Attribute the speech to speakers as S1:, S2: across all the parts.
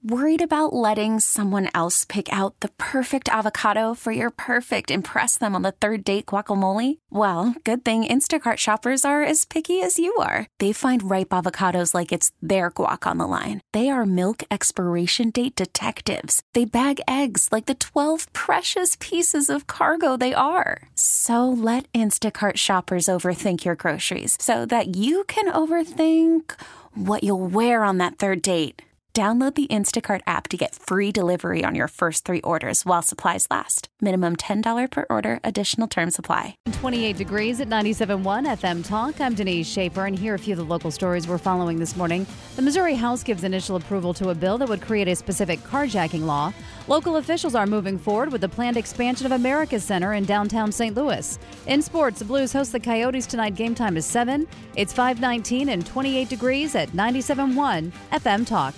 S1: Worried about letting someone else pick out the perfect avocado for your perfect impress them on the third date guacamole? Well, good thing Instacart shoppers are as picky as you are. They find ripe avocados like it's their guac on the line. They are milk expiration date detectives. They bag eggs like the 12 precious pieces of cargo they are. So let Instacart shoppers overthink your groceries so that you can overthink what you'll wear on that third date. Download the Instacart app to get free delivery on your first 3 orders while supplies last. Minimum $10 per order. Additional terms apply.
S2: 28 degrees at 97.1 FM Talk. I'm Denise Schaefer, and here are a few of the local stories we're following this morning. The Missouri House gives initial approval to a bill that would create a specific carjacking law. Local officials are moving forward with the planned expansion of America's Center in downtown St. Louis. In sports, the Blues host the Coyotes tonight. Game time is 7. It's 5:19 and 28 degrees at 97.1 FM Talk.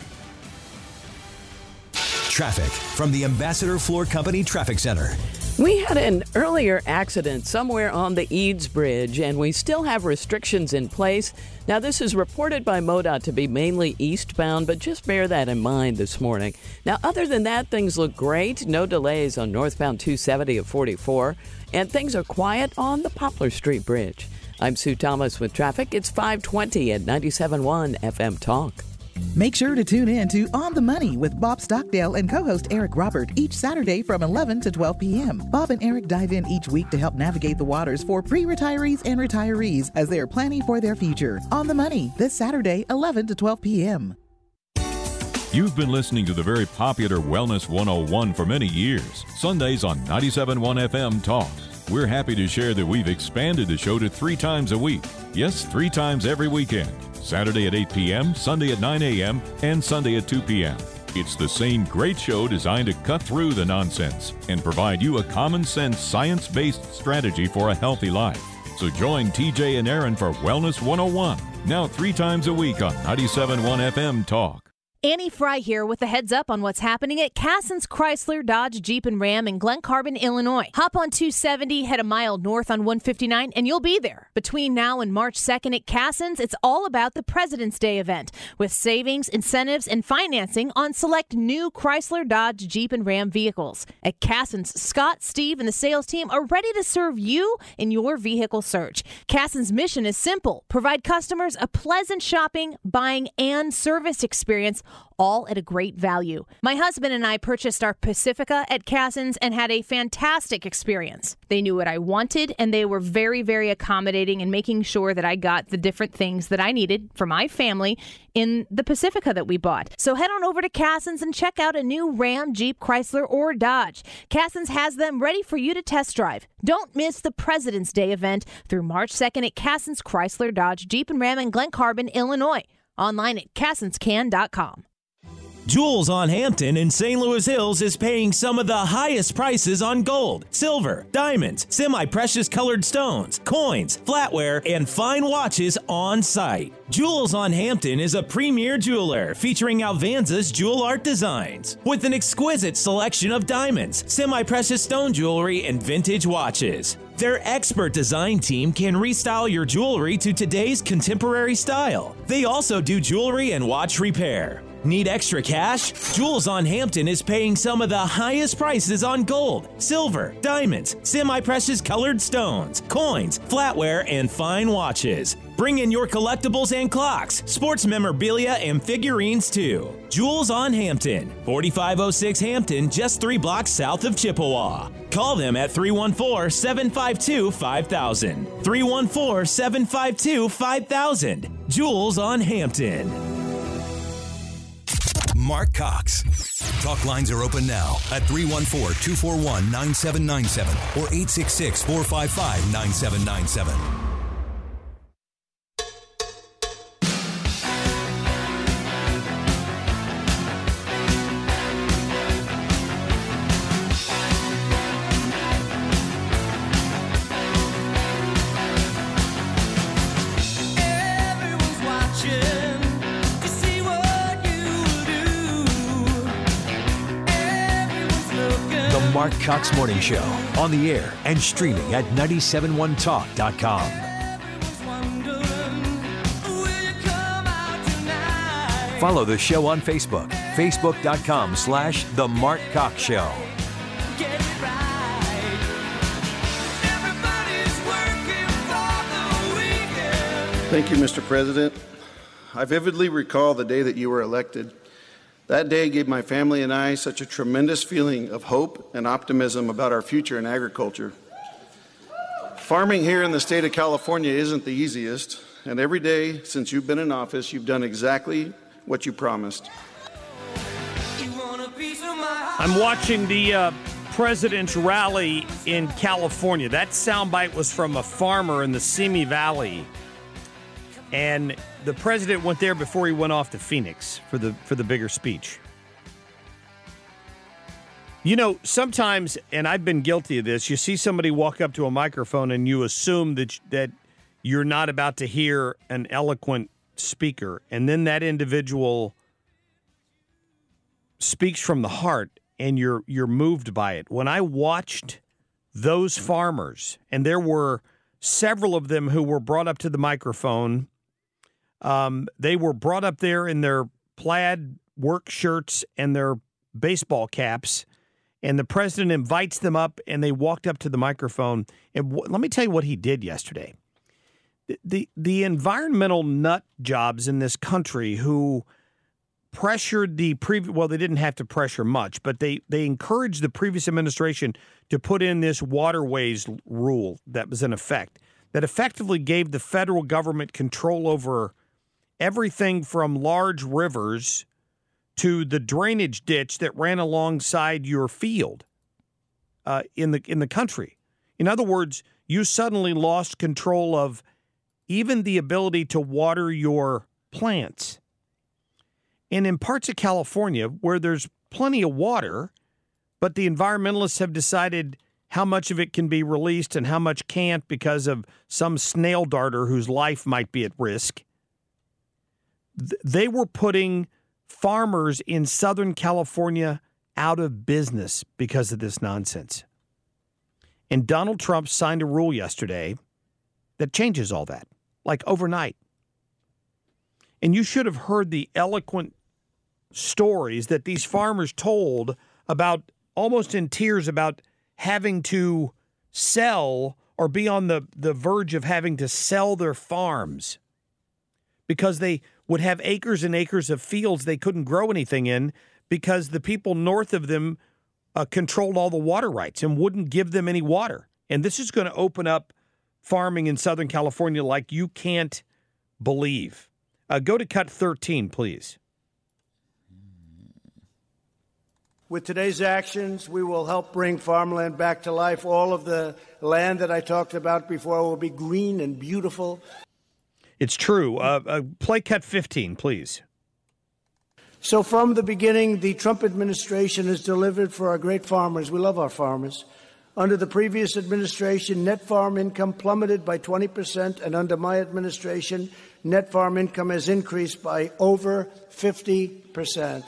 S3: Traffic from the Ambassador Floor Company Traffic Center.
S4: We had an earlier accident somewhere on the Eads Bridge, and we still have restrictions in place. Now, this is reported by MoDOT to be mainly eastbound, but just bear that in mind this morning. Now, other than that, things look great. No delays on northbound 270 of 44, and things are quiet on the Poplar Street Bridge. I'm Sue Thomas with traffic. It's 5:20 at 97.1 FM Talk.
S5: Make sure to tune in to On the Money with Bob Stockdale and co-host Eric Robert each Saturday from 11 to 12 p.m. Bob and Eric dive in each week to help navigate the waters for pre-retirees and retirees as they are planning for their future. On the Money, this Saturday, 11 to 12 p.m.
S6: You've been listening to the very popular Wellness 101 for many years. Sundays on 97.1 FM Talk. We're happy to share that we've expanded the show to 3 times a week. Yes, 3 times every weekend. Saturday at 8 p.m., Sunday at 9 a.m., and Sunday at 2 p.m. It's the same great show designed to cut through the nonsense and provide you a common-sense, science-based strategy for a healthy life. So join TJ and Aaron for Wellness 101, now 3 times a week on 97.1 FM Talk.
S7: Annie Fry here with a heads up on what's happening at Cassens Chrysler, Dodge, Jeep, and Ram in Glen Carbon, Illinois. Hop on 270, head a mile north on 159, and you'll be there. Between now and March 2nd at Cassens, it's all about the President's Day event with savings, incentives, and financing on select new Chrysler, Dodge, Jeep, and Ram vehicles. At Cassens, Scott, Steve, and the sales team are ready to serve you in your vehicle search. Cassens' mission is simple: provide customers a pleasant shopping, buying, and service experience, all at a great value. My husband and I purchased our Pacifica at Cassens and had a fantastic experience. They knew what I wanted, and they were very, very accommodating in making sure that I got the different things that I needed for my family in the Pacifica that we bought. So head on over to Cassens and check out a new Ram, Jeep, Chrysler, or Dodge. Cassens has them ready for you to test drive. Don't miss the President's Day event through March 2nd at Cassens Chrysler, Dodge, Jeep, and Ram in Glen Carbon, Illinois. Online at cassenscan.com.
S8: Jewels on Hampton in St. Louis Hills is paying some of the highest prices on gold, silver, diamonds, semi-precious colored stones, coins, flatware, and fine watches on site. Jewels on Hampton is a premier jeweler featuring Alvanza's jewel art designs with an exquisite selection of diamonds, semi-precious stone jewelry, and vintage watches. Their expert design team can restyle your jewelry to today's contemporary style. They also do jewelry and watch repair. Need extra cash? Jewels on Hampton is paying some of the highest prices on gold, silver, diamonds, semi-precious colored stones, coins, flatware, and fine watches. Bring in your collectibles and clocks, sports memorabilia, and figurines too. Jewels on Hampton, 4506 Hampton, just 3 blocks south of Chippewa. Call them at 314-752-5000. 314-752-5000. Jewels on Hampton.
S3: Mark Cox. Talk lines are open now at 314-241-9797 or 866-455-9797.
S9: Mark Cox Morning Show, on the air and streaming at 971talk.com. Follow the show on Facebook, facebook.com/The Mark Cox Show.
S10: Thank you, Mr. President. I vividly recall the day that you were elected. That day gave my family and I such a tremendous feeling of hope and optimism about our future in agriculture. Farming here in the state of California isn't the easiest, and every day since you've been in office, you've done exactly what you promised.
S11: I'm watching the president's rally in California. That soundbite was from a farmer in the Simi Valley. And the president went there before he went off to Phoenix for the bigger speech. You know, sometimes, and I've been guilty of this, you see somebody walk up to a microphone and you assume that you're not about to hear an eloquent speaker, and then that individual speaks from the heart and you're moved by it. When I watched those farmers, and there were several of them who were brought up to the microphone. They were brought up there in their plaid work shirts and their baseball caps, and the president invites them up, and they walked up to the microphone. And let me tell you what he did yesterday. The environmental nut jobs in this country who pressured the previous, well, they didn't have to pressure much, but they encouraged the previous administration to put in this waterways rule that was in effect, that effectively gave the federal government control over everything from large rivers to the drainage ditch that ran alongside your field in the country. In other words, you suddenly lost control of even the ability to water your plants. And in parts of California where there's plenty of water, but the environmentalists have decided how much of it can be released and how much can't because of some snail darter whose life might be at risk, they were putting farmers in Southern California out of business because of this nonsense. And Donald Trump signed a rule yesterday that changes all that, like overnight. And you should have heard the eloquent stories that these farmers told about, almost in tears, about having to sell or be on the verge of having to sell their farms because they would have acres and acres of fields they couldn't grow anything in because the people north of them controlled all the water rights and wouldn't give them any water. And this is going to open up farming in Southern California like you can't believe. Go to cut 13, please.
S12: With today's actions, we will help bring farmland back to life. All of the land that I talked about before will be green and beautiful.
S11: It's true. Play cut 15, please.
S12: So from the beginning, the Trump administration has delivered for our great farmers. We love our farmers. Under the previous administration, net farm income plummeted by 20%, and under my administration, net farm income has increased by over 50%.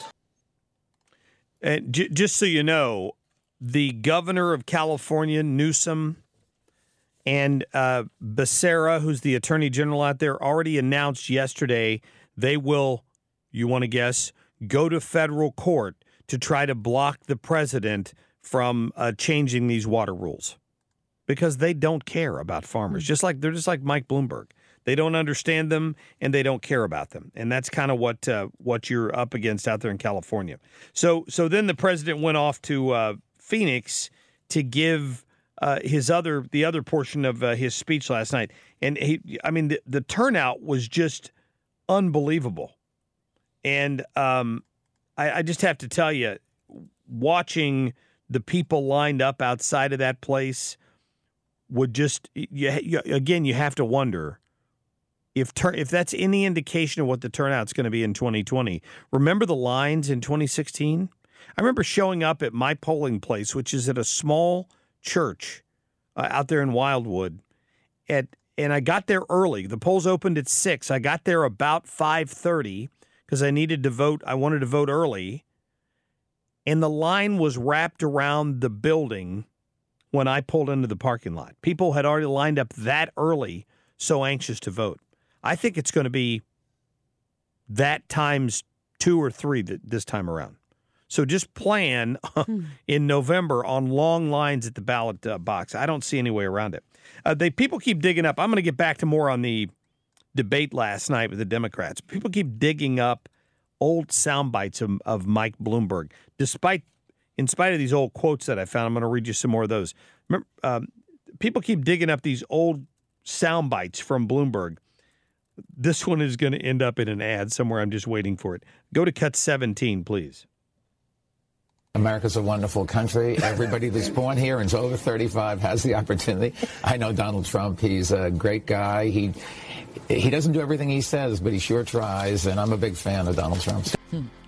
S11: And just so you know, the governor of California, Newsom, and Becerra, who's the attorney general out there, already announced yesterday they will, you want to guess, go to federal court to try to block the president from changing these water rules because they don't care about farmers. They're just like Mike Bloomberg. They don't understand them and they don't care about them. And that's kind of what you're up against out there in California. So then the president went off to Phoenix to give the other portion of his speech last night. And the turnout was just unbelievable. And I just have to tell you, watching the people lined up outside of that place would just, again, you have to wonder if that's any indication of what the turnout's going to be in 2020. Remember the lines in 2016? I remember showing up at my polling place, which is at a small church out there in Wildwood, and I got there early. The polls opened at 6. I got there about 5:30 because I needed to vote. I wanted to vote early, and the line was wrapped around the building when I pulled into the parking lot. People had already lined up that early, so anxious to vote. I think it's going to be that times 2 or 3 this time around. So just plan in November on long lines at the ballot box. I don't see any way around it. People keep digging up. I'm going to get back to more on the debate last night with the Democrats. People keep digging up old sound bites of Mike Bloomberg. In spite of these old quotes that I found, I'm going to read you some more of those. Remember, people keep digging up these old sound bites from Bloomberg. This one is going to end up in an ad somewhere. I'm just waiting for it. Go to cut 17, please.
S13: America's a wonderful country. Everybody that's born here and is over 35 has the opportunity. I know Donald Trump. He's a great guy. He doesn't do everything he says, but he sure tries, and I'm a big fan of Donald Trump.